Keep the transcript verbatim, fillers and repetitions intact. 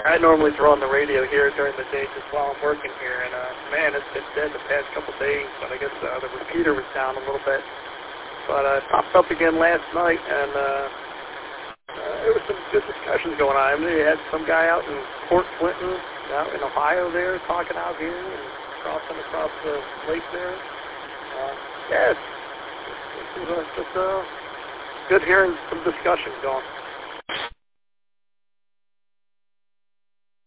I normally throw on the radio here during the day just while I'm working here, and uh, man, it's been dead the past couple days, but I guess uh, the repeater was down a little bit. But uh, it popped up again last night, and uh, uh, there was some good discussions going on. I mean, you had some guy out in Port Clinton, out in Ohio there, talking out here, and crossing across the lake there. Uh, yeah, it's, it's, it's, it's uh, good hearing some discussion going.